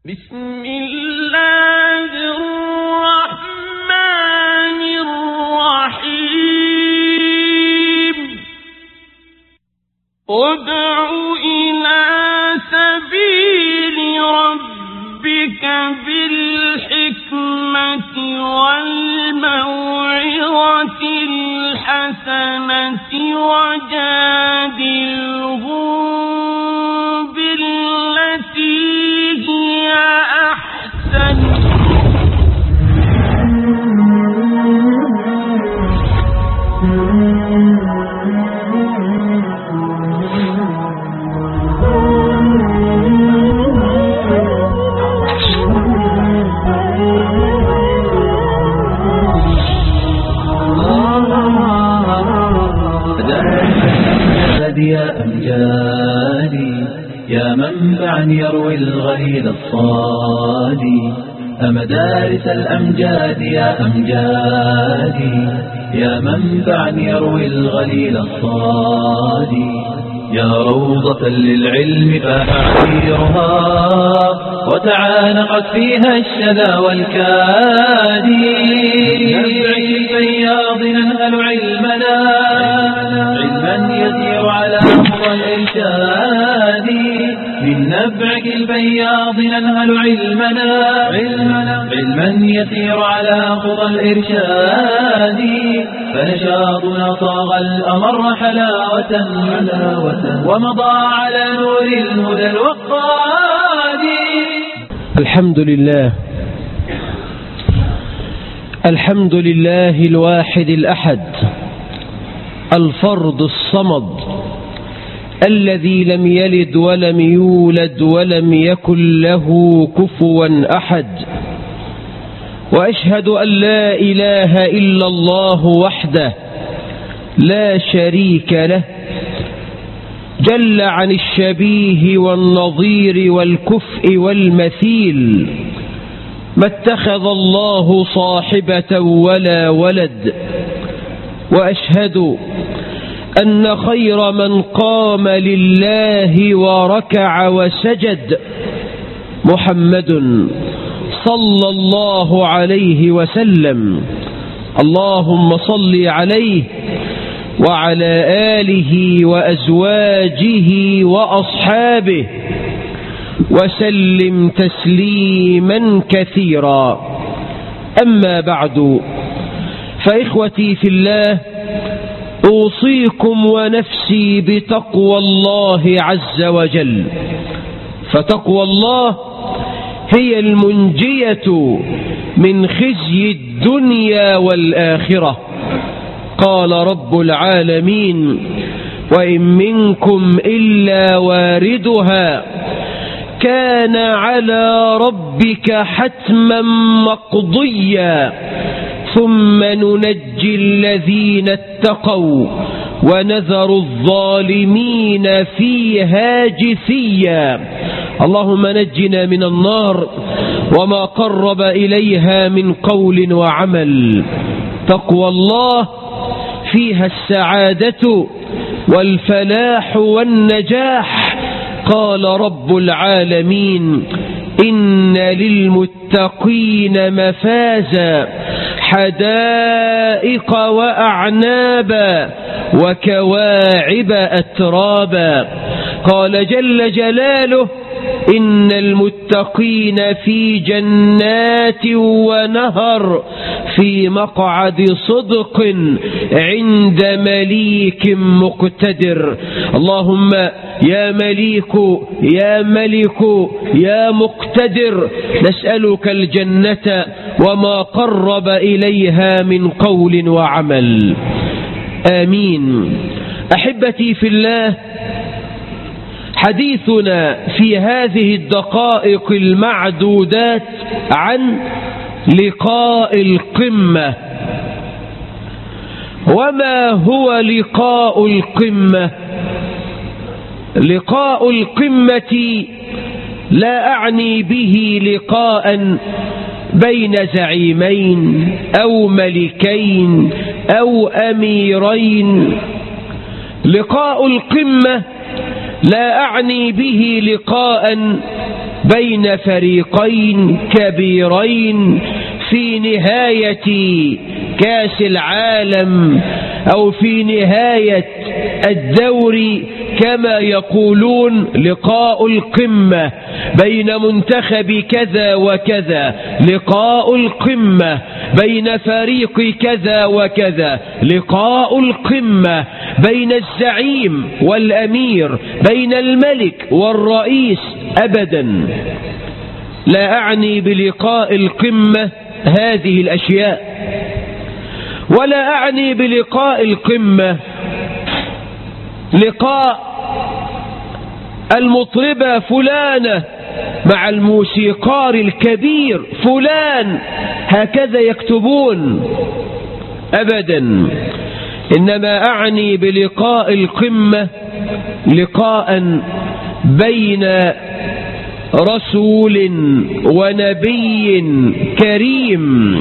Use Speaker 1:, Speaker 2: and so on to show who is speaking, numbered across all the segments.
Speaker 1: بسم الله الرحمن الرحيم ادع إلى سبيل ربك بالحكمة والموعظة الحسنة وجادلهم بالتي هي أحسن
Speaker 2: يا أمجادي يا منبعا يروي الغليل الصادي أمدارس الأمجاد يا أمجادي يا منبعا يروي الغليل الصادي يا روضة للعلم فأعيرها وتعانقت فيها الشذا والكادي نبعك الفياض ننهل علمنا علما يسير على خطى الإرشاد من نبعك الفياض ننهل علما يسير على خطى الإرشاد فنشاطنا صاغ الأمر حلاوة ومضى على نور الهدى الوقاد.
Speaker 3: الحمد لله الواحد الأحد الفرد الصمد الذي لم يلد ولم يولد ولم يكن له كفوا أحد، وأشهد أن لا إله إلا الله وحده لا شريك له جل عن الشبيه والنظير والكفء والمثيل، ما اتخذ الله صاحبة ولا ولد. وأشهد أن خير من قام لله وركع وسجد محمد صلى الله عليه وسلم. اللهم صل عليه وعلى آله وأزواجه وأصحابه وسلم تسليما كثيرا. أما بعد، فإخوتي في الله، أوصيكم ونفسي بتقوى الله عز وجل، فتقوى الله هي المنجية من خزي الدنيا والآخرة. قال رب العالمين: وإن منكم إلا واردها كان على ربك حتما مقضيا ثم ننجي الذين اتقوا ونذر الظالمين فيها جثيا. اللهم نجنا من النار وما قرب إليها من قول وعمل. تقوى الله فيها السعادة والفلاح والنجاح. قال رب العالمين: إن للمتقين مفازا حدائق وأعنابا وكواعب أترابا. قال جل جلاله: إن المتقين في جنات ونهر في مقعد صدق عند مليك مقتدر. اللهم يا مليك يا ملك يا مقتدر، نسألك الجنة وما قرب إليها من قول وعمل. آمين. أحبتي في الله، حديثنا في هذه الدقائق المعدودات عن لقاء القمة. وما هو لقاء القمة؟ لقاء القمة لا أعني به لقاء بين زعيمين أو ملكين أو أميرين. لقاء القمة لا أعني به لقاء بين فريقين كبيرين في نهاية كاس العالم أو في نهاية الدوري كما يقولون لقاء القمة بين منتخب كذا وكذا، لقاء القمة بين فريق كذا وكذا، لقاء القمة بين الزعيم والأمير، بين الملك والرئيس. أبدا لا أعني بلقاء القمة هذه الأشياء، ولا أعني بلقاء القمة لقاء المطربة فلانة مع الموسيقار الكبير فلان، هكذا يكتبون. أبدا، إنما أعني بلقاء القمة لقاء بين رسول ونبي كريم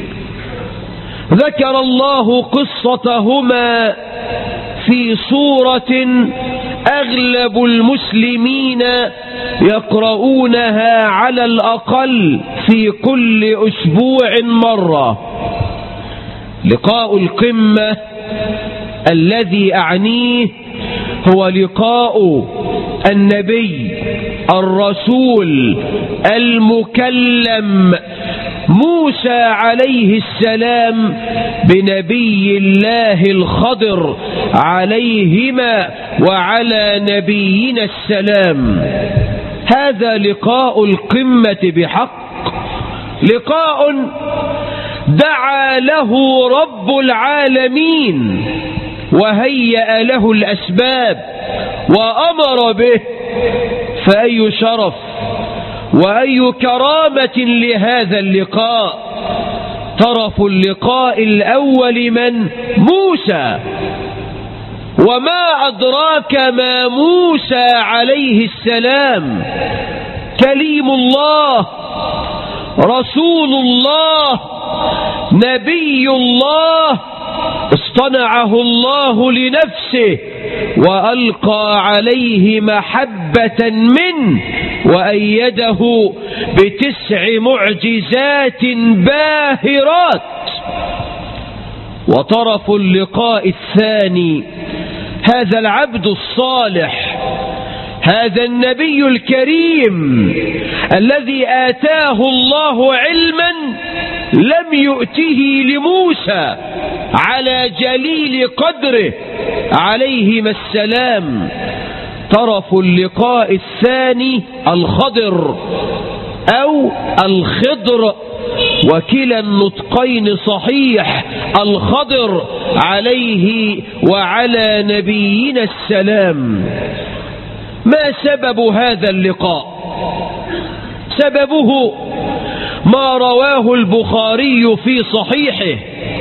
Speaker 3: ذكر الله قصتهما في سورة أغلب المسلمين يقرؤونها على الأقل في كل أسبوع مرة. لقاء القمة الذي أعنيه هو لقاء النبي الرسول المكلم موسى عليه السلام بنبي الله الخضر عليهما وعلى نبينا السلام. هذا لقاء القمة بحق، لقاء دعا له رب العالمين وهيأ له الأسباب وأمر به، فأي شرف وأي كرامة لهذا اللقاء. طرف اللقاء الأول من؟ موسى. وما أدراك ما موسى عليه السلام؟ كليم الله، رسول الله، نبي الله، اصطنعه الله لنفسه وألقى عليه محبة منه وأيده ب9 معجزات باهرات. وطرف اللقاء الثاني هذا العبد الصالح، هذا النبي الكريم الذي آتاه الله علما لم يؤته لموسى على جليل قدره عليهما السلام. طرف اللقاء الثاني الخضر أو الخضر، وكلا النطقين صحيح، الخضر عليه وعلى نبينا السلام. ما سبب هذا اللقاء؟ سببه ما رواه البخاري في صحيحه.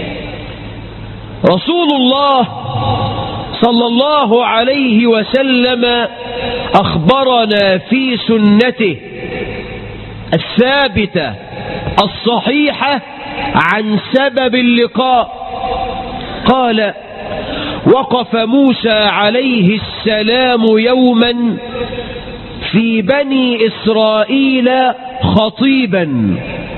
Speaker 3: رسول الله صلى الله عليه وسلم أخبرنا في سنته الثابتة الصحيحة عن سبب اللقاء. قال: وقف موسى عليه السلام يوما في بني إسرائيل خطيبا،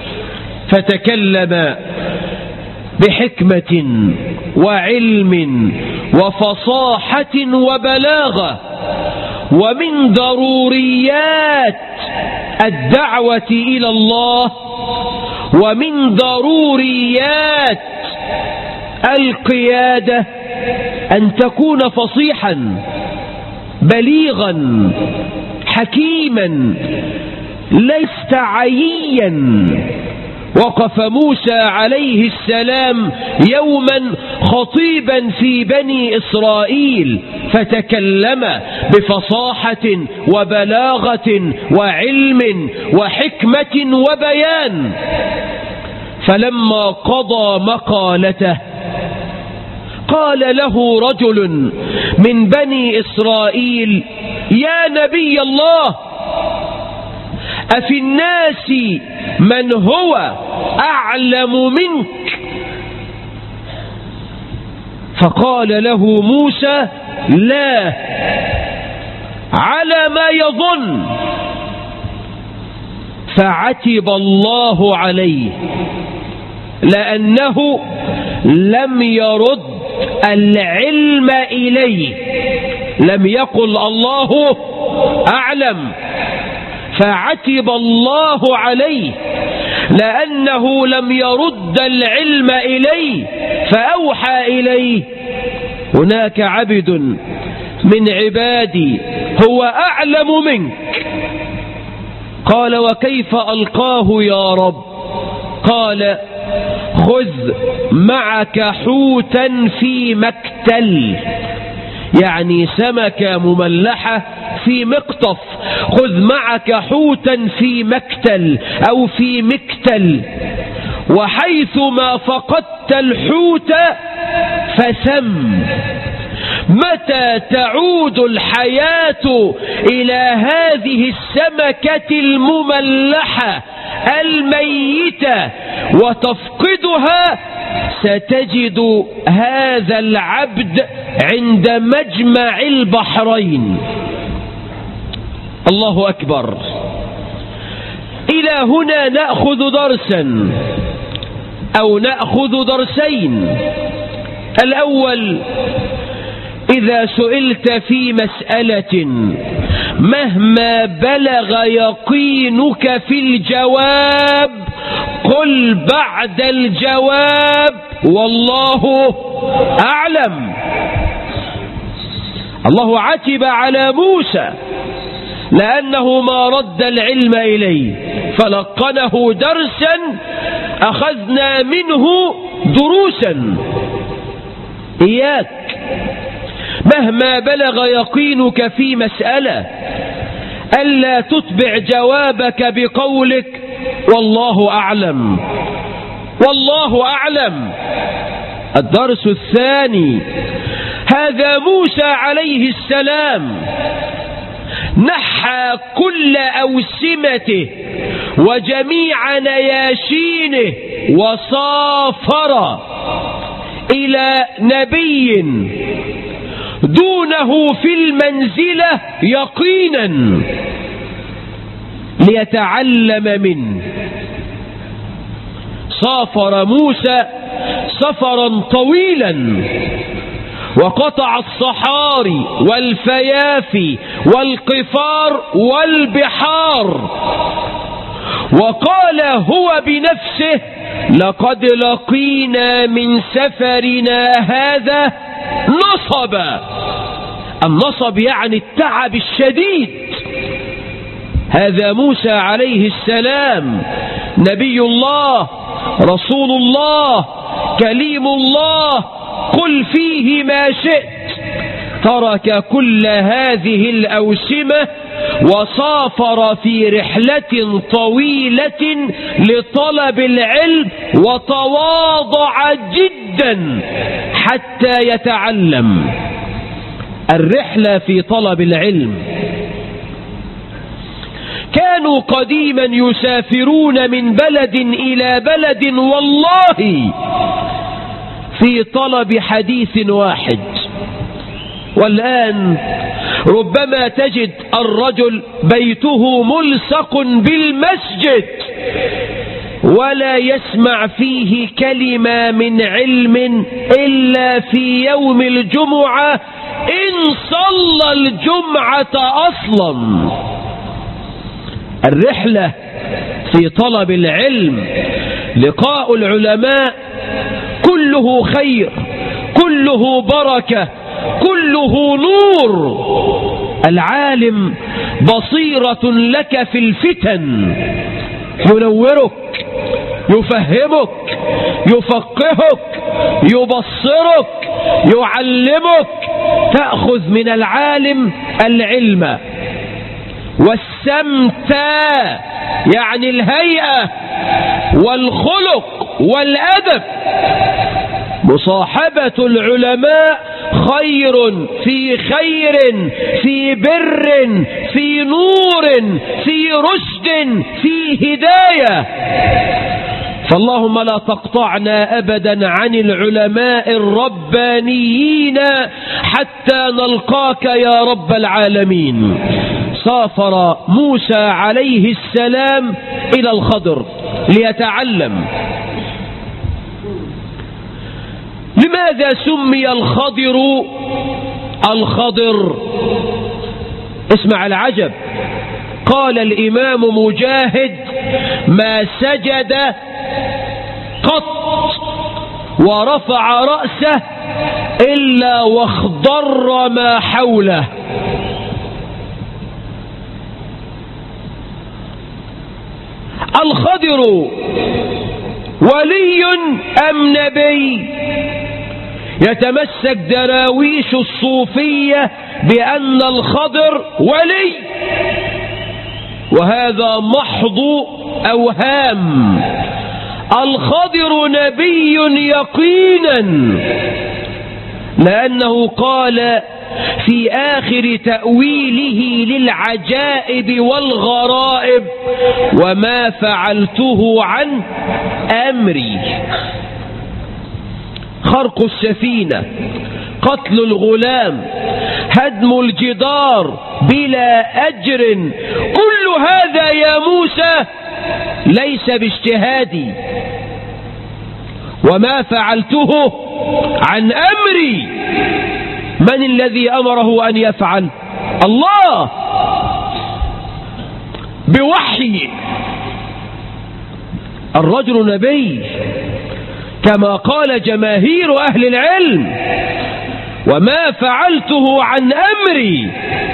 Speaker 3: فتكلم بحكمة وعلم وفصاحة وبلاغة، ومن ضروريات الدعوة إلى الله ومن ضروريات القيادة أن تكون فصيحا بليغا حكيما لست عييا. وقف موسى عليه السلام يوما خطيبا في بني إسرائيل، فتكلم بفصاحة وبلاغة وعلم وحكمة وبيان. فلما قضى مقالته قال له رجل من بني إسرائيل: يا نبي الله، أفي الناس من هو أعلم منك؟ فقال له موسى: لا، على ما يظن. فعتب الله عليه لأنه لم يرد العلم إليه، لم يقل الله أعلم، فعتب الله عليه لأنه لم يرد العلم إليه، فأوحى إليه: هناك عبد من عبادي هو أعلم منك. قال: وكيف ألقاه يا رب؟ قال: خذ معك حوتا في مكتل، يعني سمكة مملحة في مقطف، خذ معك حوتا في مكتل أو في مكتل، وحيث ما فقدت الحوت فسم. متى تعود الحياة إلى هذه السمكة المملحة الميتة وتفقدها، ستجد هذا العبد عند مجمع البحرين. الله أكبر. إلى هنا نأخذ درسا أو نأخذ درسين. الأول: إذا سئلت في مسألة مهما بلغ يقينك في الجواب قل بعد الجواب والله أعلم. الله عتب على موسى لأنه ما رد العلم إليه، فلقنه درسا أخذنا منه دروسا. إياك مهما بلغ يقينك في مسألة ألا تتبع جوابك بقولك والله أعلم والله أعلم. الدرس الثاني: هذا موسى عليه السلام نحى كل أوسمته وجميع نياشينه وسافر إلى نبي دونه في المنزلة يقينا ليتعلم منه. سافر موسى سفرا طويلا وقطع الصحاري والفيافي والقفار والبحار، وقال هو بنفسه: لقد لقينا من سفرنا هذا نصبا. النصب يعني التعب الشديد. هذا موسى عليه السلام نبي الله رسول الله كليم الله، قل فيه ما شئت، ترك كل هذه الأوسمة وسافر في رحلة طويلة لطلب العلم وتواضع جدا حتى يتعلم. الرحلة في طلب العلم. كانوا قديما يسافرون من بلد إلى بلد والله في طلب حديث واحد، والآن ربما تجد الرجل بيته ملصق بالمسجد ولا يسمع فيه كلمة من علم إلا في يوم الجمعة إن صلى الجمعة أصلا. الرحلة في طلب العلم، لقاء العلماء كله خير، كله بركة، كله نور. العالم بصيرة لك في الفتن، ينورك، يفهمك، يفقهك، يبصرك، يعلمك. تأخذ من العالم العلم. والسمت يعني الهيئة والخلق والأدب. مصاحبة العلماء خير في خير، في بر، في نور، في رشد، في هداية. فاللهم لا تقطعنا أبدا عن العلماء الربانيين حتى نلقاك يا رب العالمين. سافر موسى عليه السلام إلى الخضر ليتعلم. لماذا سمي الخضر الخضر؟ اسمع العجب. قال الإمام مجاهد: ما سجد قط ورفع رأسه إلا واخضر ما حوله. الخضر ولي أم نبي؟ يتمسك دراويش الصوفية بأن الخضر ولي، وهذا محض أوهام. الخضر نبي يقينا، لأنه قال في آخر تأويله للعجائب والغرائب: وما فعلته عن أمري. خرق السفينة، قتل الغلام، هدم الجدار بلا أجر، كل هذا يا موسى ليس باجتهادي، وما فعلته عن أمري. من الذي أمره أن يفعل؟ الله بوحي. الرجل نبي كما قال جماهير أهل العلم: وما فعلته عن أمري.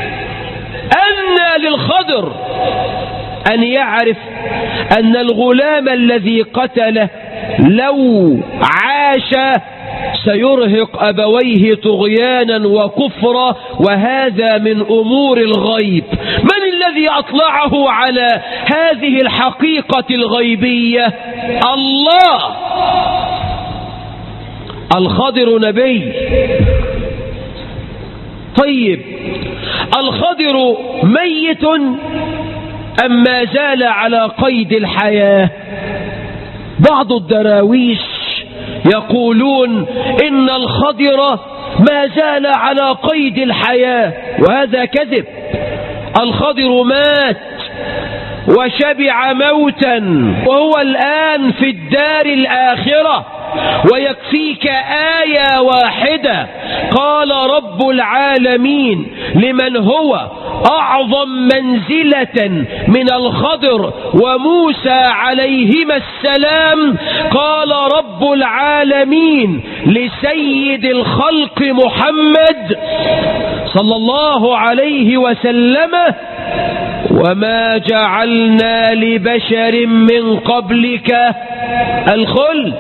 Speaker 3: أن للخضر أن يعرف أن الغلام الذي قتله لو عاش سيرهق أبويه طغيانا وكفرا، وهذا من أمور الغيب. من الذي أطلعه على هذه الحقيقة الغيبية؟ الله. الخضر نبي. طيب، الخضر ميت أم ما زال على قيد الحياة؟ بعض الدراويش يقولون إن الخضر ما زال على قيد الحياة، وهذا كذب. الخضر مات وشبع موتا، وهو الآن في الدار الآخرة. ويكفيك آية واحدة: قال رب العالمين لمن هو أعظم منزلة من الخضر وموسى عليهما السلام، قال رب العالمين لسيد الخلق محمد صلى الله عليه وسلم: وما جعلنا لبشر من قبلك الخلد.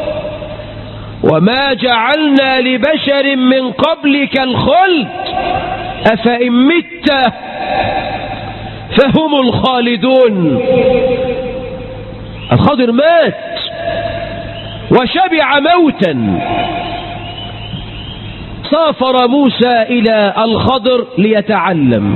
Speaker 3: وما جعلنا لبشر من قبلك الخلد أفإن مت فهم الخالدون. الخضر مات وشبع موتا. سافر موسى إلى الخضر ليتعلم.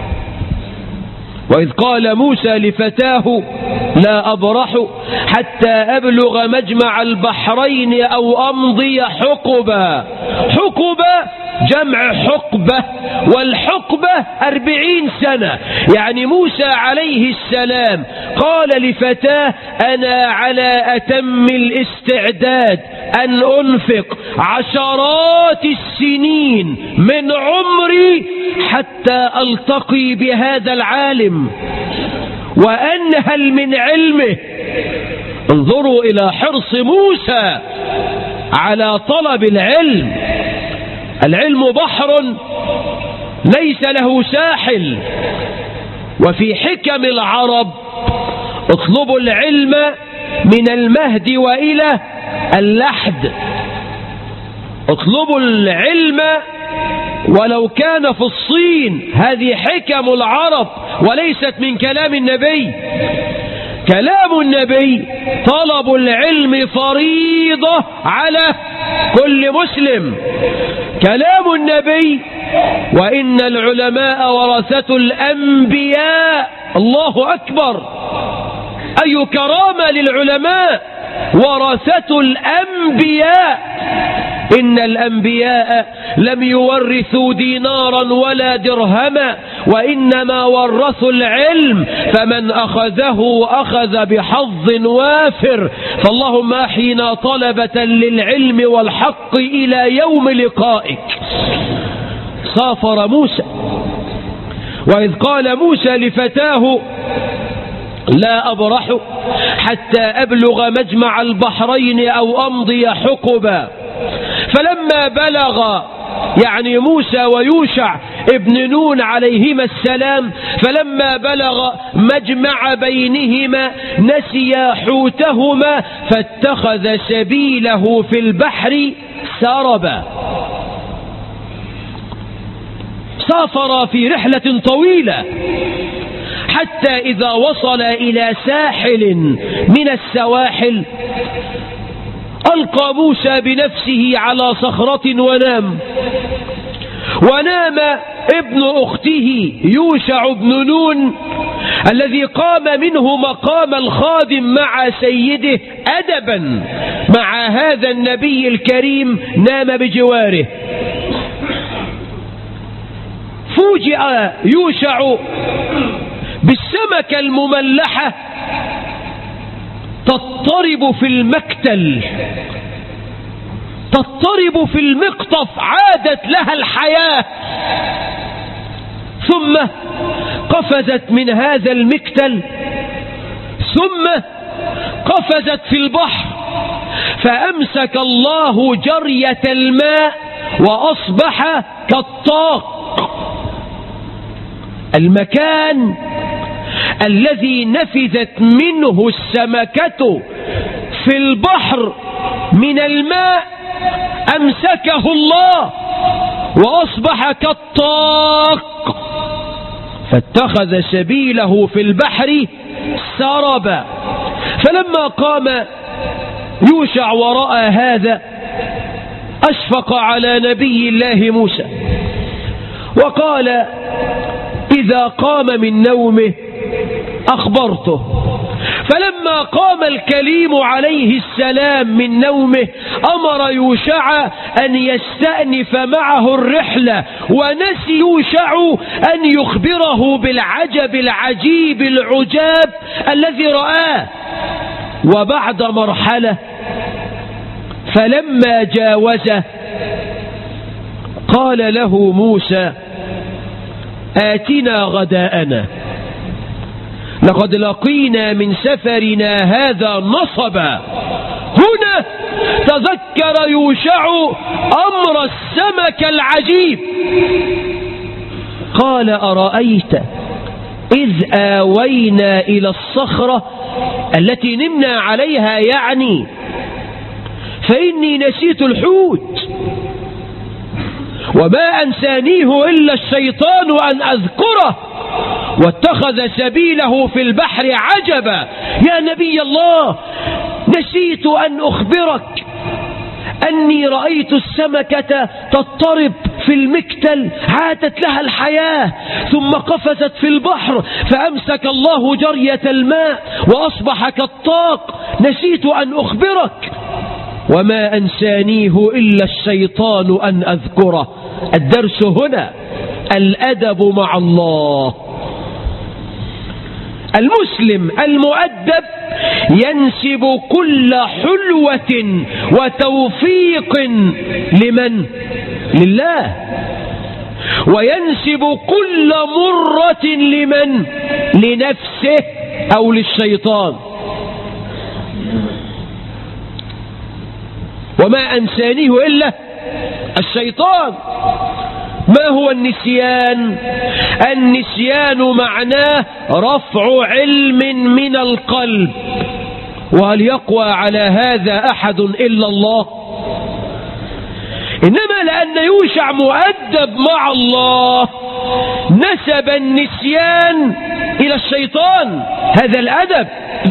Speaker 3: وإذ قال موسى لفتاه: لا أبرح حتى أبلغ مجمع البحرين أو أمضي حقبا. حقبة جمع حقبة، والحقبة 40 سنة. يعني موسى عليه السلام قال لفتاه: أنا على أتم الاستعداد أن أنفق عشرات السنين من عمري حتى ألتقي بهذا العالم وأنهل من علمه. انظروا إلى حرص موسى على طلب العلم. العلم بحر ليس له ساحل. وفي حكم العرب: اطلبوا العلم من المهد وإلى اللحد. اطلبوا العلم ولو كان في الصين. هذه حكم العرب وليست من كلام النبي. كلام النبي: طلب العلم فريضة على كل مسلم. كلام النبي: وإن العلماء ورثة الأنبياء. الله أكبر! أي كرامة للعلماء، ورثة الأنبياء. إن الأنبياء لم يورثوا دينارا ولا درهما، وإنما ورثوا العلم، فمن أخذه أخذ بحظ وافر. فاللهم أحينا طلبة للعلم والحق إلى يوم لقائك. سافر موسى، وإذ قال موسى لفتاه لا أبرح حتى أبلغ مجمع البحرين أو أمضي حقبا. فلما بلغ يعني موسى ويوشع ابن نون عليهما السلام، فلما بلغ مجمع بينهما نسيا حوتهما فاتخذ سبيله في البحر سربا. سافر في رحلة طويلة حتى إذا وصل إلى ساحل من السواحل ألقى موسى بنفسه على صخرة ونام ابن أخته يوشع بن نون الذي قام منه مقام الخادم مع سيده أدبا مع هذا النبي الكريم، نام بجواره. فوجئ يوشع بالسمكة المملحة تضطرب في المكتل، تضطرب في المقطف، عادت لها الحياة، ثم قفزت من هذا المكتل، ثم قفزت في البحر، فأمسك الله جرية الماء وأصبح كالطاق. المكان الذي نفذت منه السمكة في البحر من الماء أمسكه الله وأصبح كالطاق، فاتخذ سبيله في البحر سربا. فلما قام يوشع ورأى هذا أشفق على نبي الله موسى وقال إذا قام من نومه أخبرته. فلما قام الكليم عليه السلام من نومه أمر يوشع أن يستأنف معه الرحلة، ونسي يوشع أن يخبره بالعجب العجيب العجاب الذي رآه. وبعد مرحلة فلما جاوزه قال له موسى آتنا غداءنا لقد لقينا من سفرنا هذا نصبا. هنا تذكر يوشع أمر السمك العجيب، قال أرأيت إذ آوينا إلى الصخرة التي نمنا عليها يعني فإني نسيت الحوت وما أنسانيه إلا الشيطان أن أذكره واتخذ سبيله في البحر عجبا. يا نبي الله، نسيت أن أخبرك أني رأيت السمكة تضطرب في المكتل، عادت لها الحياة، ثم قفزت في البحر فأمسك الله جرية الماء وأصبح كالطاق. نسيت أن أخبرك وما أنسانيه إلا الشيطان أن أذكره. الدرس هنا الأدب مع الله. المسلم المؤدب ينسب كل حلوة وتوفيق لمن؟ لله. وينسب كل مرة لمن؟ لنفسه أو للشيطان. وما أنسانيه إلا الشيطان. ما هو النسيان؟ النسيان معناه رفع علم من القلب، وهل يقوى على هذا أحد إلا الله؟ إنما لأن يوشع مؤدب مع الله نسب النسيان إلى الشيطان. هذا الأدب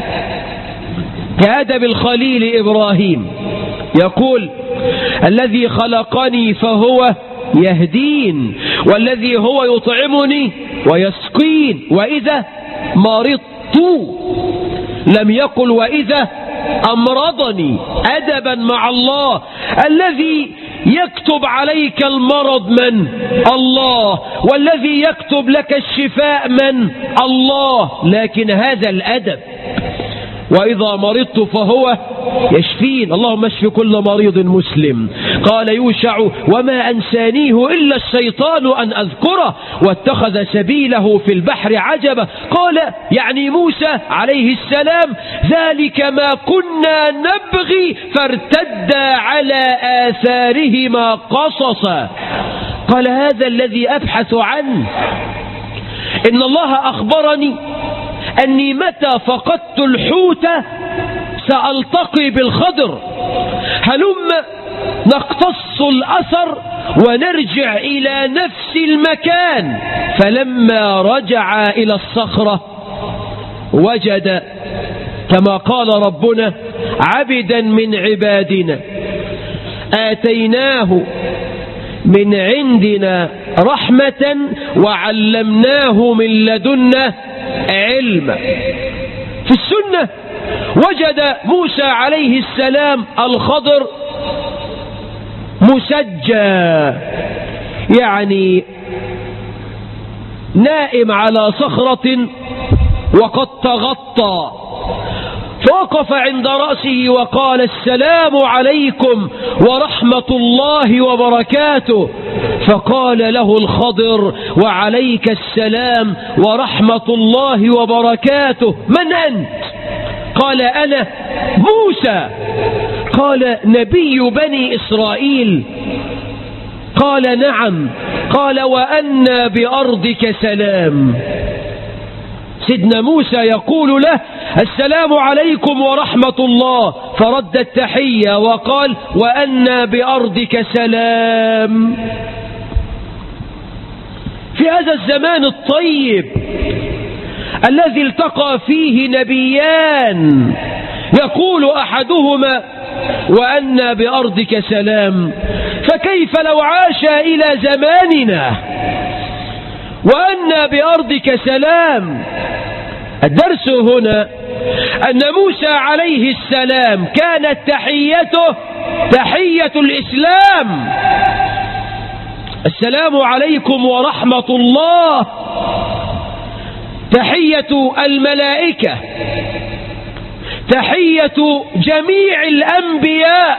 Speaker 3: كأدب الخليل إبراهيم، يقول الذي خلقني فهو يهدين، والذي هو يطعمني ويسقين، وإذا مرضت لم يقل وإذا أمرضني. أدبا مع الله. الذي يكتب عليك المرض من؟ الله. والذي يكتب لك الشفاء من؟ الله. لكن هذا الأدب. وإذا مرضت فهو يشفين. اللهم اشف كل مريض مسلم. قال يوشع وما أنسانيه إلا الشيطان أن أذكره واتخذ سبيله في البحر عجبا. قال يعني موسى عليه السلام ذلك ما كنا نبغي فارتدا على آثارهما قصصا. قال هذا الذي أبحث عنه. إن الله أخبرني أني متى فقدت الحوت سألتقي بالخضر. هلم نقتص الأثر ونرجع إلى نفس المكان. فلما رجع إلى الصخرة وجد كما قال ربنا عبدا من عبادنا آتيناه من عندنا رحمة وعلمناه من لدنا علما. في السنة وجد موسى عليه السلام الخضر مسجى يعني نائم على صخرة وقد تغطى، فوقف عند رأسه وقال السلام عليكم ورحمة الله وبركاته. فقال له الخضر وعليك السلام ورحمة الله وبركاته. من أنت؟ قال أنا موسى. قال نبي بني إسرائيل؟ قال نعم. قال وأنى بأرضك سلام. سيدنا موسى يقول له السلام عليكم ورحمة الله، فرد التحية وقال وأنى بأرضك سلام. في هذا الزمان الطيب الذي التقى فيه نبيان يقول أحدهما وأنى بأرضك سلام، فكيف لو عاش إلى زماننا وأنى بأرضك سلام؟ الدرس هنا أن موسى عليه السلام كانت تحيته تحية الإسلام. السلام عليكم ورحمة الله تحية الملائكة، تحية جميع الأنبياء،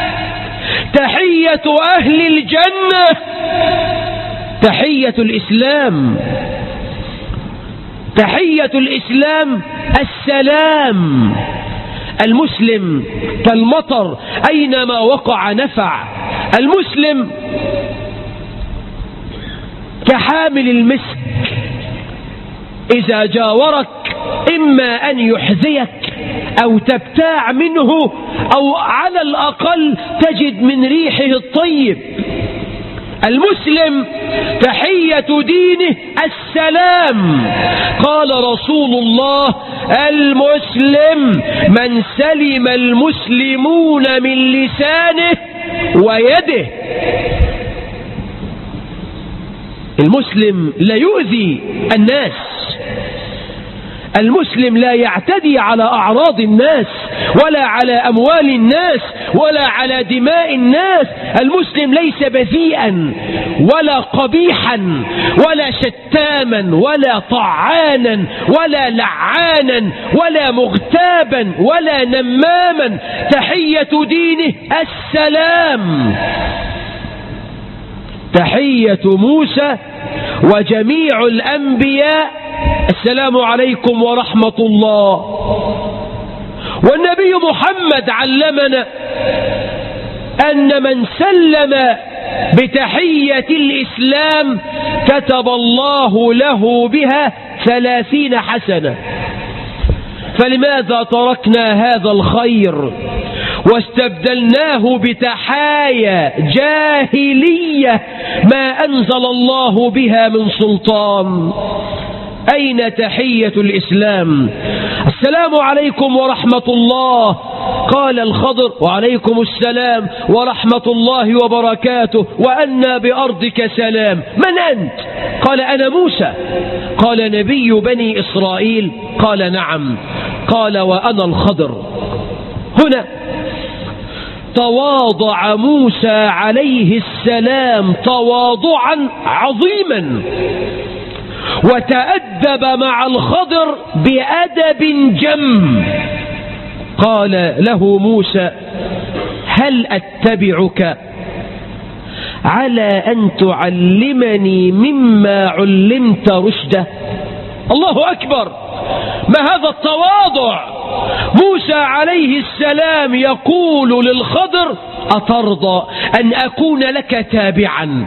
Speaker 3: تحية أهل الجنة، تحية الإسلام. تحية الإسلام السلام. المسلم كالمطر أينما وقع نفع. المسلم كحامل المسك إذا جاورك إما أن يحذيك أو تبتاع منه أو على الأقل تجد من ريحه الطيب. المسلم تحية دينه السلام. قال رسول الله المسلم من سلم المسلمون من لسانه ويده. المسلم لا يؤذي الناس، المسلم لا يعتدي على أعراض الناس ولا على أموال الناس ولا على دماء الناس. المسلم ليس بذيئا ولا قبيحا ولا شتاما ولا طعانا ولا لعانا ولا مغتابا ولا نماما. تحية دينه السلام. تحية موسى وجميع الأنبياء السلام عليكم ورحمة الله. والنبي محمد علمنا أن من سلم بتحية الإسلام كتب الله له بها 30 حسنة. فلماذا تركنا هذا الخير واستبدلناه بتحايا جاهلية ما أنزل الله بها من سلطان؟ أين تحية الإسلام؟ السلام عليكم ورحمة الله. قال الخضر وعليكم السلام ورحمة الله وبركاته وأنى بأرضك سلام. من أنت؟ قال أنا موسى. قال نبي بني إسرائيل؟ قال نعم. قال وأنا الخضر. هنا تواضع موسى عليه السلام تواضعا عظيما، وتأدب مع الخضر بأدب جم. قال له موسى: هل أتبعك على أن تعلمني مما علمت رشدا؟ الله أكبر، ما هذا التواضع! موسى عليه السلام يقول للخضر: أترضى أن أكون لك تابعا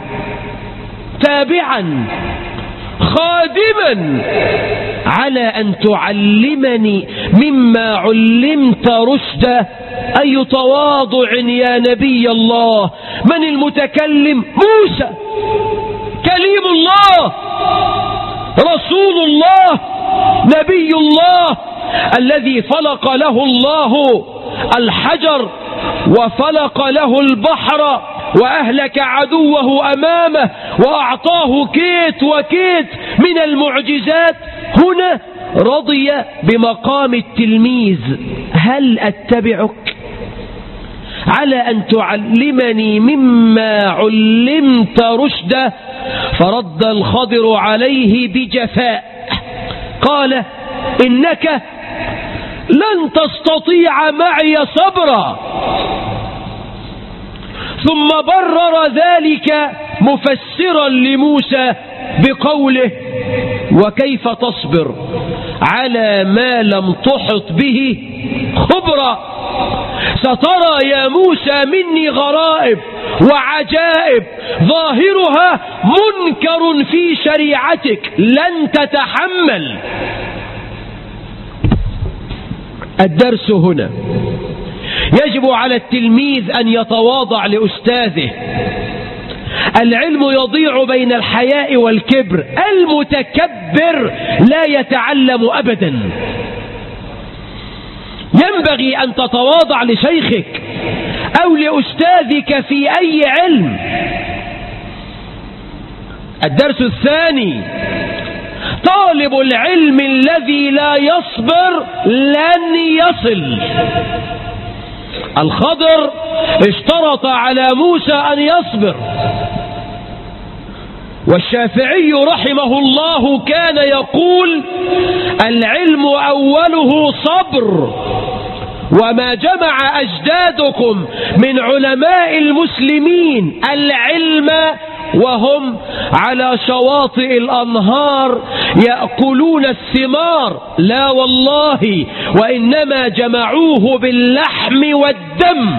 Speaker 3: خادما على أن تعلمني مما علمت رشدا؟ أي تواضع يا نبي الله! من المتكلم؟ موسى، كليم الله، رسول الله، نبي الله، الذي فلق له الله الحجر وفلق له البحر وأهلك عدوه أمامه وأعطاه كيت وكيت من المعجزات. هنا رضي بمقام التلميذ: هل أتبعك على أن تعلمني مما علمت رشدا؟ فرد الخضر عليه بجفاء، قال: إنك لن تستطيع معي صبرا. ثم برر ذلك مفسرا لموسى بقوله: وكيف تصبر على ما لم تحط به خبرا؟ سترى يا موسى مني غرائب وعجائب ظاهرها منكر في شريعتك، لن تتحمل. الدرس هنا: يجب على التلميذ أن يتواضع لأستاذه. العلم يضيع بين الحياء والكبر، المتكبر لا يتعلم أبدا. ينبغي أن تتواضع لشيخك أو لأستاذك في أي علم. الدرس الثاني: طالب العلم الذي لا يصبر لن يصل. الخضر اشترط على موسى أن يصبر، والشافعي رحمه الله كان يقول: العلم أوله صبر. وما جمع أجدادكم من علماء المسلمين العلم وهم على شواطئ الأنهار يأكلون الثمار، لا والله، وإنما جمعوه باللحم والدم.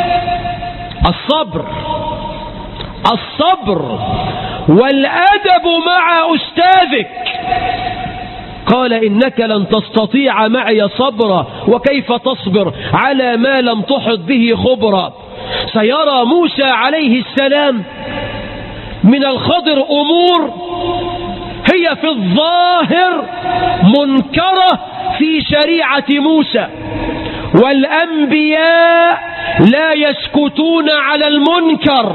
Speaker 3: الصبر والأدب مع أستاذك. قال: إنك لن تستطيع معي صبرا، وكيف تصبر على ما لم تحط به خبرا؟ سيرى موسى عليه السلام من الخضر أمور هي في الظاهر منكرة في شريعة موسى، والأنبياء لا يسكتون على المنكر،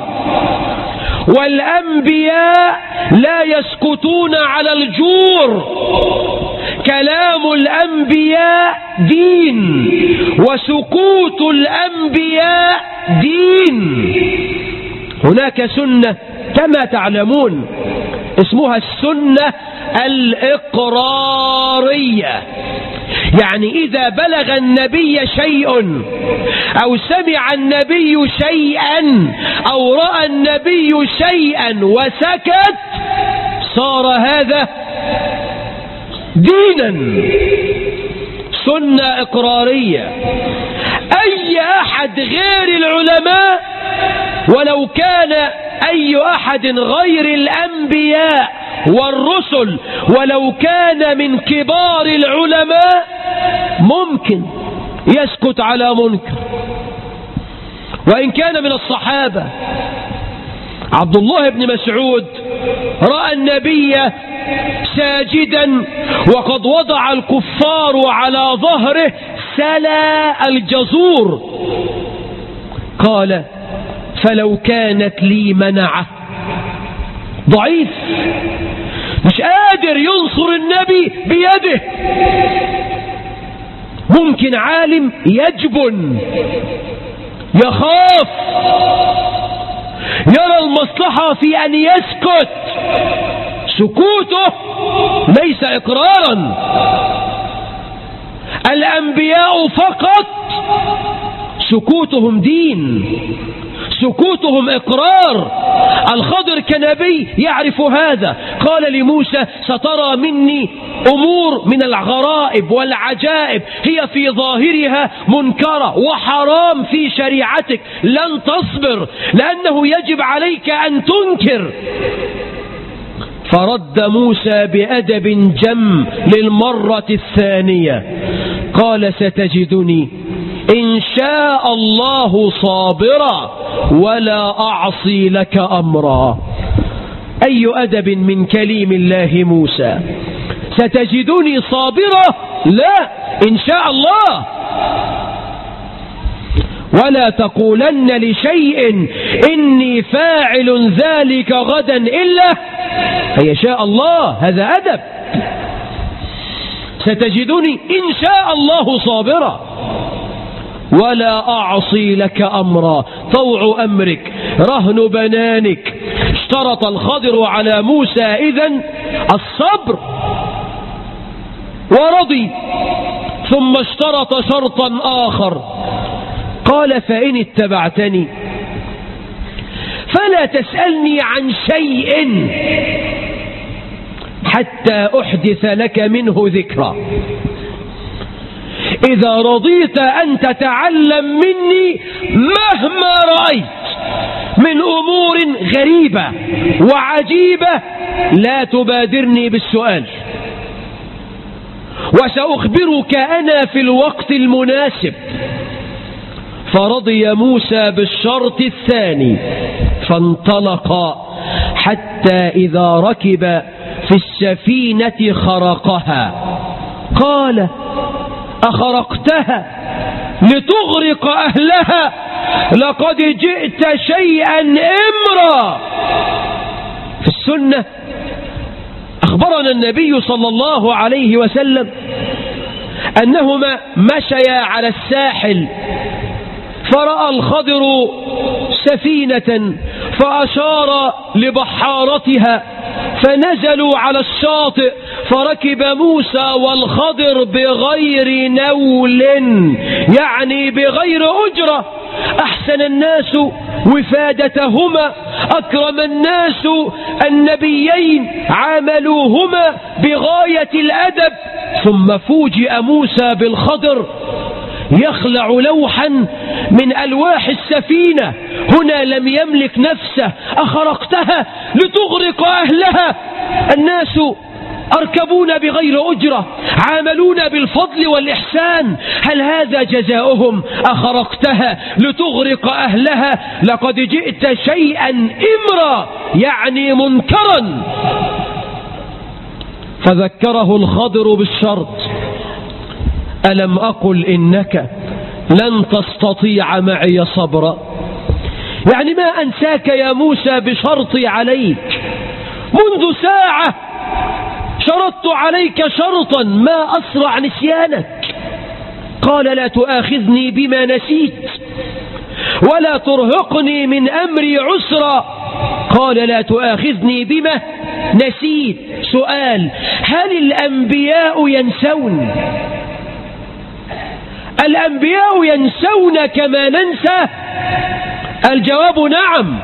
Speaker 3: والأنبياء لا يسكتون على الجور. كلام الأنبياء دين، وسكوت الأنبياء دين. هناك سنة كما تعلمون اسمها السنة الإقرارية، يعني إذا بلغ النبي شيء أو سمع النبي شيئا أو رأى النبي شيئا وسكت صار هذا دينا. سنة إقرارية. أي أحد غير العلماء، ولو كان أي أحد غير الأنبياء والرسل، ولو كان من كبار العلماء، ممكن يسكت على منكر. وإن كان من الصحابة، عبد الله بن مسعود رأى النبي ساجدا وقد وضع الكفار على ظهره سلا الجزور، قال: فلو كانت لي منعه. ضعيف، مش قادر ينصر النبي بيده. ممكن عالم يجبن، يخاف، يرى المصلحة في أن يسكت. سكوته ليس إقرارا. الأنبياء فقط سكوتهم دين، سكوتهم إقرار. الخضر كنبي يعرف هذا، قال لموسى: سترى مني أمور من الغرائب والعجائب هي في ظاهرها منكرة وحرام في شريعتك، لن تصبر لأنه يجب عليك أن تنكر. فرد موسى بأدب جم للمرة الثانية، قال: ستجدني إن شاء الله صابرا ولا أعصي لك أمرا. أي أدب من كليم الله موسى! ستجدني صابرا، لا، إن شاء الله. ولا تقولن لشيء إني فاعل ذلك غدا إلا أن يشاء الله. هذا أدب. ستجدني إن شاء الله صابرا ولا أعصي لك أمرا. طوع أمرك رهن بنانك. اشترط الخضر على موسى إذن الصبر ورضي، ثم اشترط شرطا آخر، قال: فإن اتبعتني فلا تسألني عن شيء حتى أحدث لك منه ذكرى. إذا رضيت أن تتعلم مني مهما رأيت من أمور غريبة وعجيبة لا تبادرني بالسؤال، وسأخبرك أنا في الوقت المناسب. فرضي موسى بالشرط الثاني، فانطلقا حتى إذا ركب في السفينة خرقها. قال: أخرقتها لتغرق أهلها؟ لقد جئت شيئا إمرا. في السنة أخبرنا النبي صلى الله عليه وسلم أنهما مشيا على الساحل، فرأى الخضر سفينة فأشار لبحارتها، فنزلوا على الشاطئ، فركب موسى والخضر بغير نول، يعني بغير أجرة. أحسن الناس وفادتهما، أكرم الناس النبيين، عاملوهما بغاية الأدب. ثم فوجئ موسى بالخضر يخلع لوحا من ألواح السفينة. هنا لم يملك نفسه: أخرقتها لتغرق أهلها؟ الناس أركبون بغير أجرة، عاملون بالفضل والإحسان، هل هذا جزاؤهم؟ أخرقتها لتغرق أهلها؟ لقد جئت شيئا إمرا، يعني منكرا. فذكره الخضر بالشرط: ألم أقل إنك لن تستطيع معي صبرا؟ يعني ما أنساك يا موسى بشرطي عليك. منذ ساعة شرطت عليك شرطا، ما أسرع نسيانك. قال: لا تؤاخذني بما نسيت ولا ترهقني من أمري عسرا. قال: لا تؤاخذني بما نسيت. سؤال: هل الأنبياء ينسون؟ الأنبياء ينسون كما ننسى؟ الجواب نعم.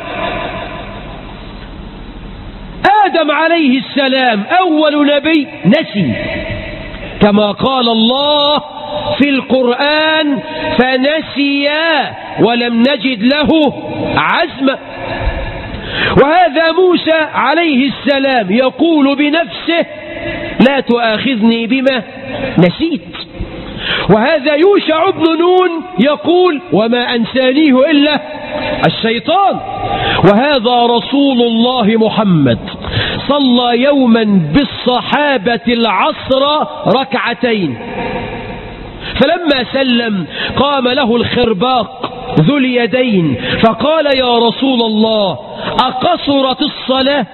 Speaker 3: آدم عليه السلام أول نبي نسي، كما قال الله في القرآن: فنسيا ولم نجد له عزما. وهذا موسى عليه السلام يقول بنفسه: لا تؤاخذني بما نسيت. وهذا يوشع بن نون يقول: وما أنسانيه إلا الشيطان. وهذا رسول الله محمد صلى يوما بالصحابة العصر ركعتين، فلما سلم قام له الخرباق ذو اليدين فقال: يا رسول الله، أقصرت الصلاة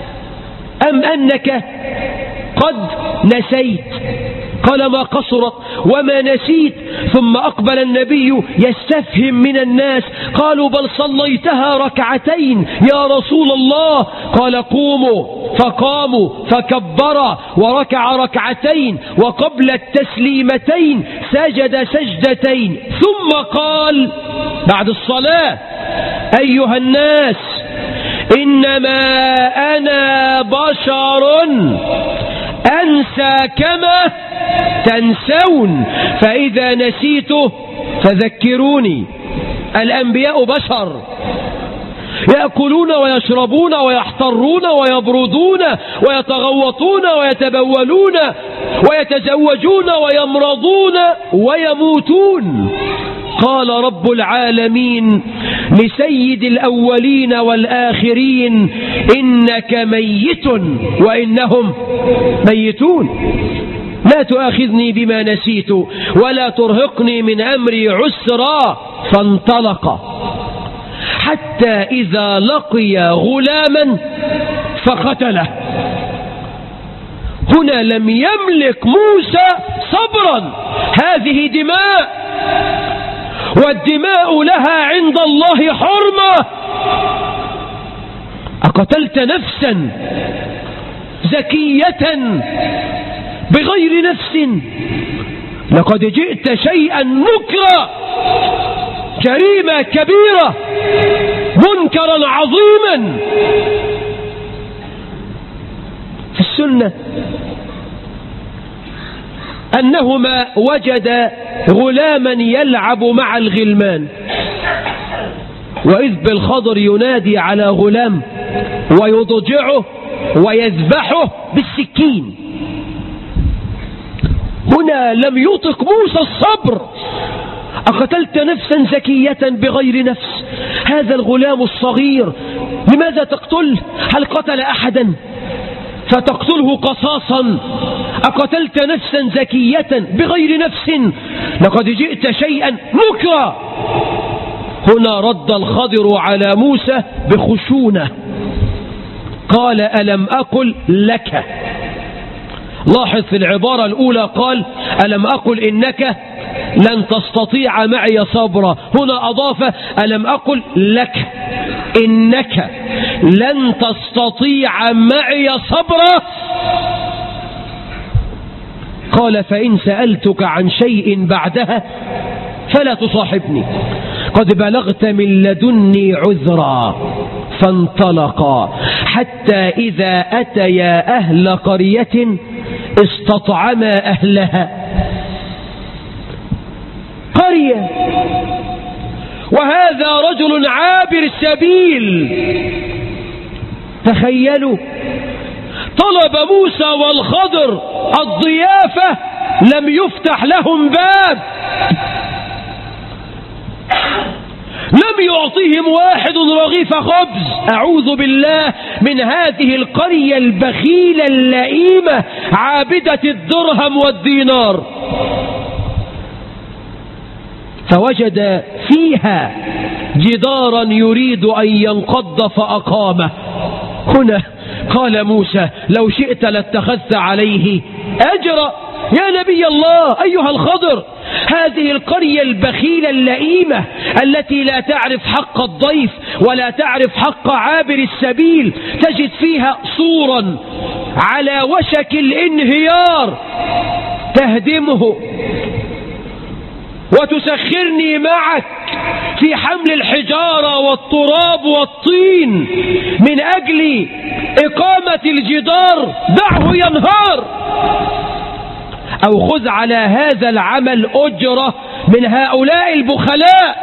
Speaker 3: أم أنك قد نسيت؟ قال: ما قصرت، وما نسيت. ثم أقبل النبي يستفهم من الناس، قالوا بل صليتها ركعتين يا رسول الله. قال قوموا، فقاموا فكبر وركع ركعتين، وقبل التسليمتين سجد سجدتين، ثم قال بعد الصلاة: أيها الناس إنما أنا بشر أنسى كما تنسون، فإذا نسيت فذكروني. الأنبياء بشر، يأكلون ويشربون ويحترون ويبردون ويتغوطون ويتبولون ويتزوجون ويمرضون ويموتون. قال رب العالمين لسيد الأولين والآخرين: إنك ميت وإنهم ميتون، لا تؤاخذني بما نسيت ولا ترهقني من أمري عسرا. فانطلق حتى إذا لقي غلاما فقتله. هنا لم يملك موسى صبرا، هذه دماء، والدماء لها عند الله حرمة. أقتلت نفسا زكية بغير نفس، لقد جئت شيئا نكرا، جريمة كبيرة، منكرا عظيما. في السنة أنهما وجد غلاما يلعب مع الغلمان، وإذ بالخضر ينادي على غلام ويضجعه ويذبحه بالسكين. هنا لم يطق موسى الصبر. أقتلت نفسا زكية بغير نفس، هذا الغلام الصغير لماذا تقتله؟ هل قتل أحدا فتقتله قصاصا؟ أقتلت نفسا زكية بغير نفس، لقد جئت شيئا نكرا. هنا رد الخضر على موسى بخشونة، قال: ألم أقل لك؟ لاحظ في العبارة الأولى قال: ألم أقل إنك لن تستطيع معي صبرا. هنا أضاف: ألم أقل لك إنك لن تستطيع معي صبرا. قال: فإن سألتك عن شيء بعدها فلا تصاحبني، قد بلغت من لدني عذرا. فانطلقا حتى إذا أتيا أهل قرية استطعما أهلها. قرية وهذا رجل عابر سبيل، تخيلوا، طلب موسى والخضر الضيافة لم يفتح لهم باب، لم يعطيهم واحد رغيف خبز. أعوذ بالله من هذه القرية البخيلة اللئيمة عابدة الدرهم والدينار. فوجد فيها جدارا يريد أن ينقض فأقامه. هنا قال موسى: لو شئت لاتخذت عليه أجرا. يا نبي الله، أيها الخضر، هذه القرية البخيلة اللئيمة التي لا تعرف حق الضيف ولا تعرف حق عابر السبيل، تجد فيها صورا على وشك الانهيار تهدمه وتسخرني معك في حمل الحجارة والتراب والطين من أجل إقامة الجدار، دعه ينهار، أو خذ على هذا العمل أجرة من هؤلاء البخلاء.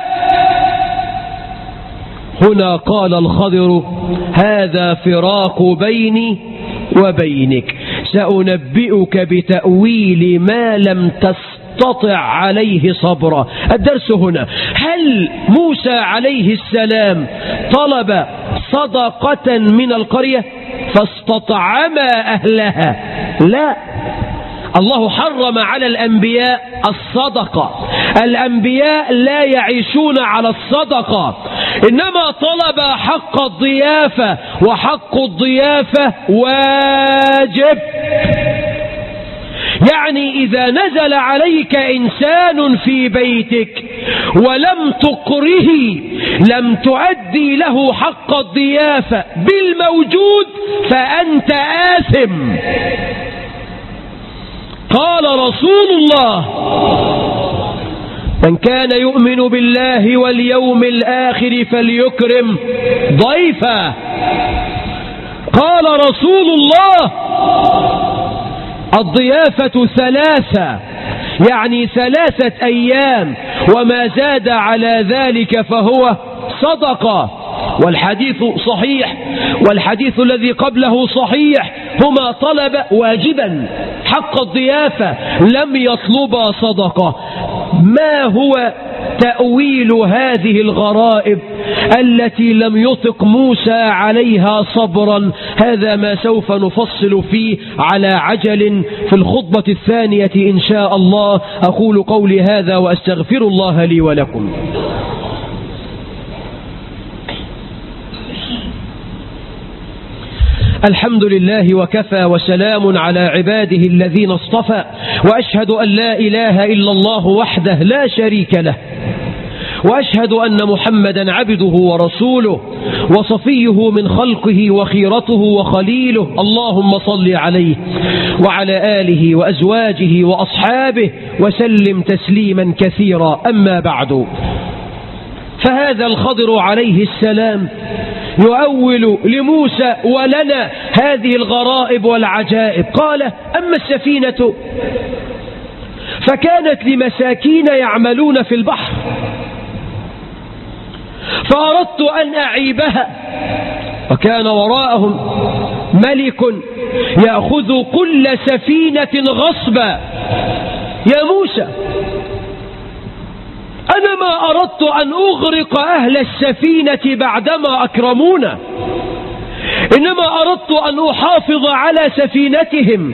Speaker 3: هنا قال الخضر: هذا فراق بيني وبينك، سأنبئك بتأويل ما لم تستطع عليه صبرا. الدرس هنا: هل موسى عليه السلام طلب صدقة من القرية فاستطعما أهلها؟ لا، الله حرم على الأنبياء الصدقة، الأنبياء لا يعيشون على الصدقة، إنما طلب حق الضيافة، وحق الضيافة واجب. يعني إذا نزل عليك إنسان في بيتك ولم تقره لم تؤدي له حق الضيافة بالموجود فأنت آثم. قال رسول الله: من كان يؤمن بالله واليوم الآخر فليكرم ضيفه. قال رسول الله: الضيافة 3، يعني 3 أيام، وما زاد على ذلك فهو صدقة. والحديث صحيح، والحديث الذي قبله صحيح، هما طلب واجبا حق الضيافة، لم يطلبا صدقة. ما هو تأويل هذه الغرائب التي لم يطق موسى عليها صبرا؟ هذا ما سوف نفصل فيه على عجل في الخطبة الثانية إن شاء الله. أقول قولي هذا وأستغفر الله لي ولكم. الحمد لله وكفى، وسلام على عباده الذين اصطفى، وأشهد أن لا إله إلا الله وحده لا شريك له، وأشهد أن محمدا عبده ورسوله وصفيه من خلقه وخيرته وخليله. اللهم صل عليه وعلى آله وأزواجه وأصحابه وسلم تسليما كثيرا. أما بعد، فهذا الخضر عليه السلام يؤول لموسى ولنا هذه الغرائب والعجائب. قال: أما السفينة فكانت لمساكين يعملون في البحر فأردت أن أعيبها وكان وراءهم ملك يأخذ كل سفينة غصبا. يا موسى، أنا ما أردت أن أغرق أهل السفينة بعدما أكرمونا، إنما أردت أن أحافظ على سفينتهم.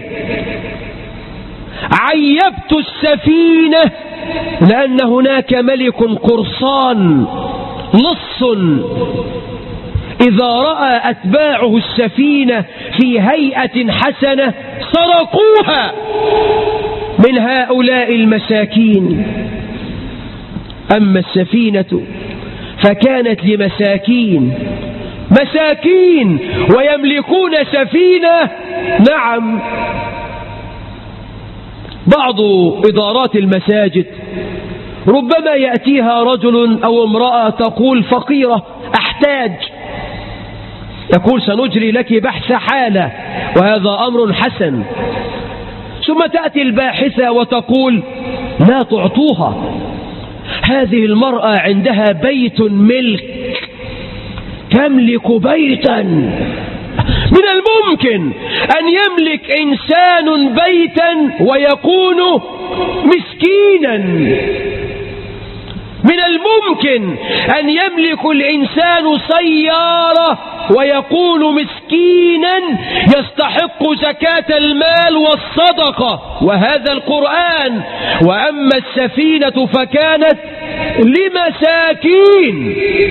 Speaker 3: عيبت السفينة لأن هناك ملك قرصان لص إذا رأى أتباعه السفينة في هيئة حسنة سرقوها من هؤلاء المساكين. أما السفينة فكانت لمساكين، مساكين ويملكون سفينة. نعم، بعض إدارات المساجد ربما يأتيها رجل أو امرأة تقول: فقيرة أحتاج، يقول: سنجري لك بحث حالة، وهذا أمر حسن. ثم تأتي الباحثة وتقول: لا تعطوها، هذه المرأة عندها بيت ملك، تملك بيتا. من الممكن أن يملك إنسان بيتا ويكون مسكينا. من الممكن أن يملك الإنسان سيارة ويكون مسكينا يستحق زكاة المال والصدقة، وهذا القرآن. وأما السفينة فكانت لمساكين،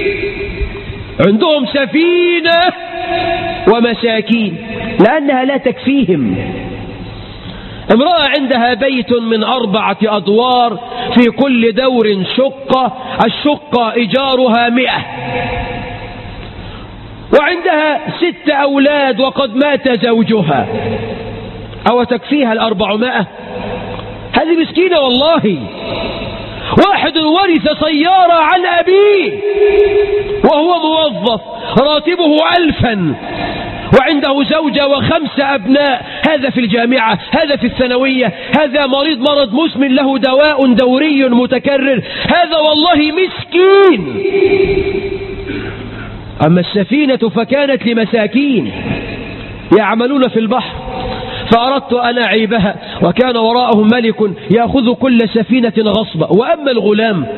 Speaker 3: عندهم سفينة ومساكين لأنها لا تكفيهم. امرأة عندها بيت من 4 أدوار، في كل دور شقة، الشقة إيجارها 100، وعندها 6 أولاد وقد مات زوجها، أو تكفيها 400؟ هذه مسكينة والله. واحد ورث سيارة عن أبيه وهو موظف راتبه 1000، وعنده زوجة و5 أبناء، هذا في الجامعة، هذا في الثانوية، هذا مرض مزمن له دواء دوري متكرر، هذا والله مسكين. أما السفينة فكانت لمساكين يعملون في البحر فأردت أن أعيبها وكان وراءهم ملك يأخذ كل سفينة غصبا. وأما الغلام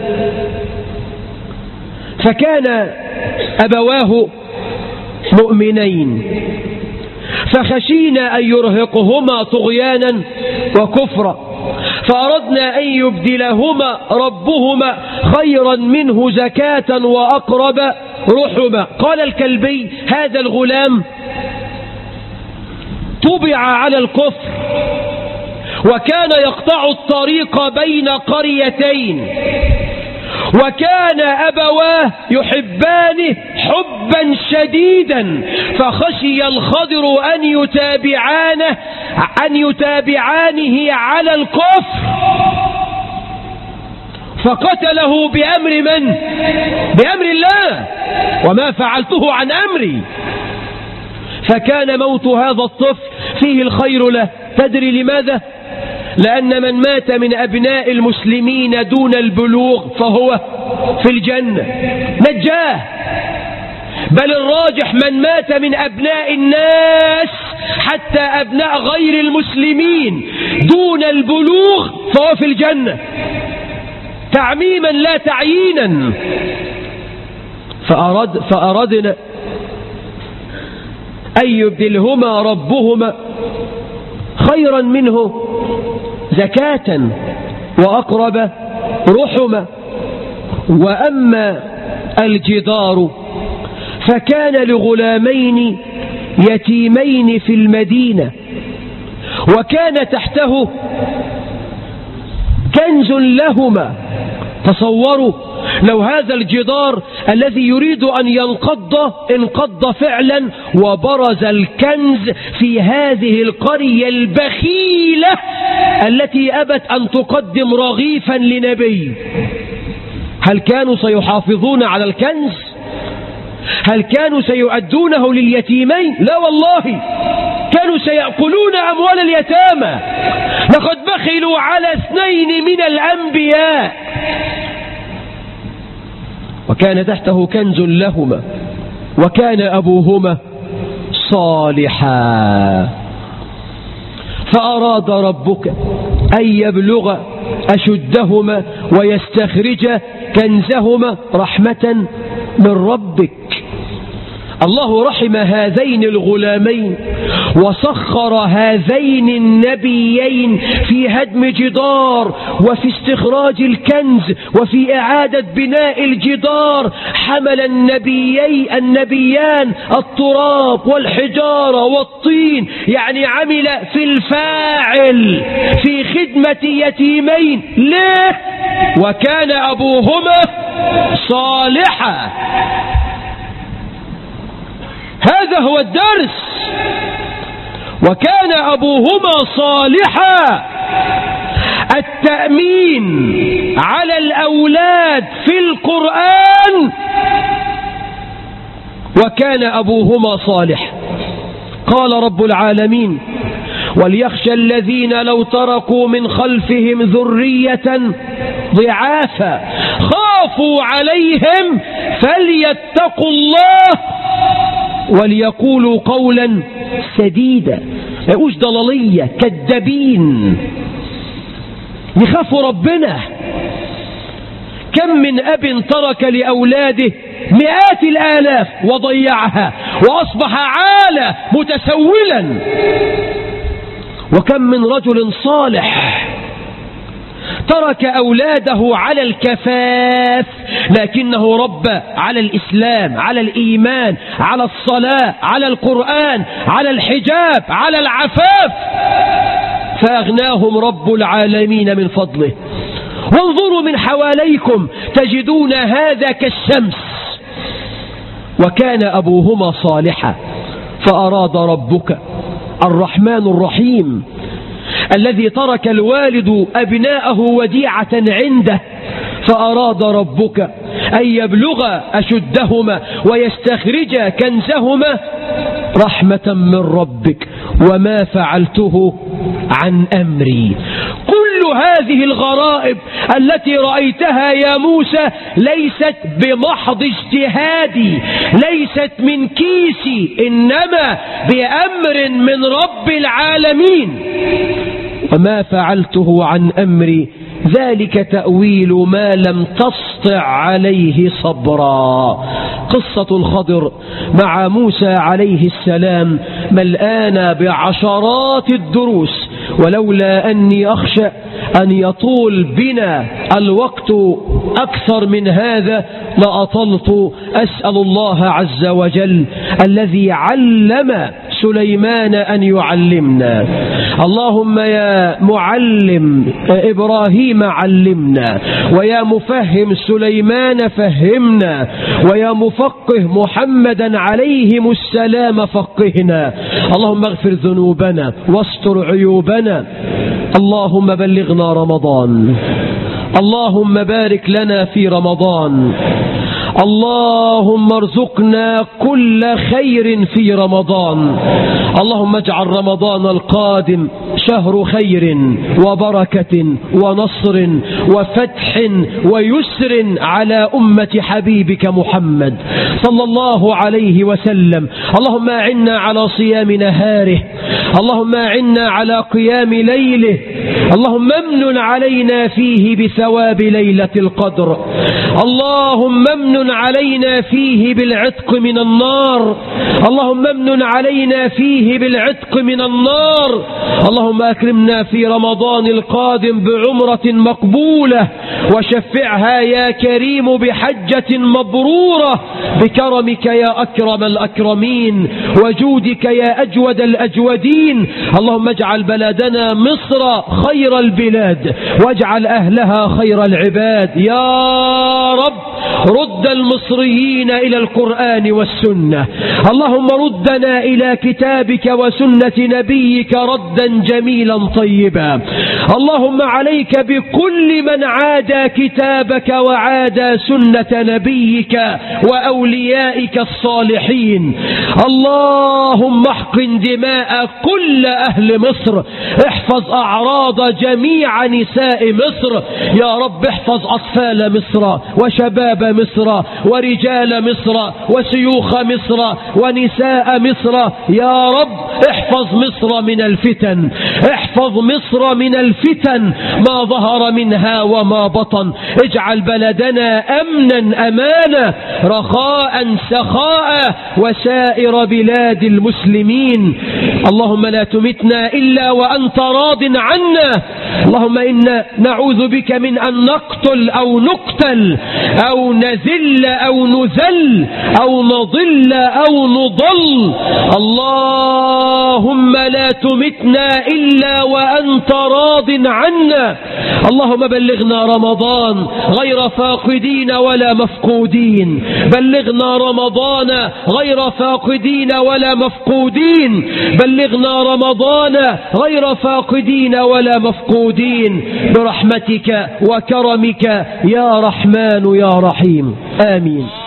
Speaker 3: فكان أبواه مؤمنين فخشينا أن يرهقهما طغيانا وكفرا، فأردنا أن يبدلهما ربهما خيرا منه زكاة وأقرب رحما. قال الكلبي: هذا الغلام طبع على الكفر وكان يقطع الطريق بين قريتين، وكان أبواه يحبانه حبا شديدا، فخشي الخضر أن يتابعانه على الكفر، فقتله بأمر من؟ بأمر الله، وما فعلته عن أمري. فكان موت هذا الطفل فيه الخير له. تدري لماذا؟ لأن من مات من أبناء المسلمين دون البلوغ فهو في الجنة، نجاه. بل الراجح من مات من أبناء الناس حتى أبناء غير المسلمين دون البلوغ فهو في الجنة، تعميما لا تعيينا. فأردنا أن يبدلهما ربهما خيرا منه زكاة وأقرب رحما. وأما الجدار فكان لغلامين يتيمين في المدينة، وكان تحته كنز لهما. تصوروا لو هذا الجدار الذي يريد أن انقض فعلا، وبرز الكنز في هذه القرية البخيلة التي أبت أن تقدم رغيفا لنبي. هل كانوا سيحافظون على الكنز؟ هل كانوا سيؤدونه لليتيمين؟ لا والله، كانوا سيأكلون أموال اليتامى. لقد بخلوا على 2 من الأنبياء. وكان تحته كنز لهما وكان أبوهما صالحا. فأراد ربك أن يبلغ أشدهما ويستخرج كنزهما رحمة من ربك. الله رحم هذين الغلامين وسخر هذين النبيين في هدم جدار وفي استخراج الكنز وفي إعادة بناء الجدار. حمل النبيان التراب والحجارة والطين، يعني عمل في الفاعل في خدمة يتيمين. ليه؟ وكان أبوهما صالحا. هذا هو الدرس. وكان أبوهما صالحا. التأمين على الأولاد في القرآن وكان أبوهما صالح. قال رب العالمين: وليخشى الذين لو تركوا من خلفهم ذرية ضعافا خافوا عليهم فليتقوا الله وليقولوا قولا سديدا. ما يقولش ضلالية كذابين، يخافوا ربنا. كم من أب ترك لأولاده مئات الآلاف وضيعها وأصبح عالة متسولا. وكم من رجل صالح ترك أولاده على الكفاف لكنه ربى على الإسلام، على الإيمان، على الصلاة، على القرآن، على الحجاب، على العفاف، فأغناهم رب العالمين من فضله. وانظروا من حواليكم تجدون هذا كالشمس. وكان أبوهما صالحا. فأراد ربك الرحمن الرحيم الذي ترك الوالد أبناءه وديعة عنده، فأراد ربك أن يبلغ أشدهما ويستخرج كنزهما رحمة من ربك وما فعلته عن أمري. كل هذه الغرائب التي رأيتها يا موسى ليست بمحض اجتهادي، ليست من كيسي، إنما بأمر من رب العالمين. وما فعلته عن أمري ذلك تأويل ما لم تسطع عليه صبرا. قصة الخضر مع موسى عليه السلام ملآنة بعشرات الدروس، ولولا أني أخشى أن يطول بنا الوقت أكثر من هذا لأطلت. أسأل الله عز وجل الذي علم سليمان أن يعلمنا. اللهم يا معلم إبراهيم علمنا، ويا مفهم سليمان فهمنا، ويا مفقه محمدا عليهم السلام فقهنا. اللهم اغفر ذنوبنا واستر عيوبنا. اللهم بلغنا رمضان. اللهم بارك لنا في رمضان. اللهم ارزقنا كل خير في رمضان. اللهم اجعل رمضان القادم شهر خير وبركة ونصر وفتح ويسر على أمة حبيبك محمد صلى الله عليه وسلم. اللهم أعنا على صيام نهاره. اللهم أعنا على قيام ليله. اللهم امن علينا فيه بثواب ليلة القدر. اللهم امن علينا فيه بالعتق من النار. اللهم امن علينا فيه بالعتق من النار. اللهم أكرمنا في رمضان القادم بعمرة مقبولة، وشفعها يا كريم بحجة مبرورة بكرمك يا أكرم الأكرمين وجودك يا أجود الأجودين. اللهم اجعل بلدنا مصر خير البلاد، واجعل أهلها خير العباد يا رب. رد المصريين إلى القرآن والسنة. اللهم ردنا إلى كتابك وسنة نبيك ردا جميلا طيبا. اللهم عليك بكل من عادى كتابك وعادى سنة نبيك وأوليائك الصالحين. اللهم احقن دماء كل أهل مصر. احفظ أعراض جميع نساء مصر يا رب. احفظ أطفال مصر وشباب مصر ورجال مصر وشيوخ مصر ونساء مصر يا رب. احفظ مصر من الفتن. احفظ مصر من الفتن ما ظهر منها وما بطن. اجعل بلدنا أمنا أمانا رخاء سخاء وسائر بلاد المسلمين. اللهم لا تمتنا إلا وأنت راض عنا. اللهم إنا نعوذ بك من أن نقتل أو نقتل أو نذل أو نذل أو نضل أو نضل. اللهم لا تمتنا إلا وأنت راض عنا. اللهم بلغنا رمضان غير فاقدين ولا مفقودين. بلغنا رمضان غير فاقدين ولا مفقودين. بلغنا رمضان غير فاقدين ولا مفقودين برحمتك وكرمك يا رحمن يا رحيم. آمين.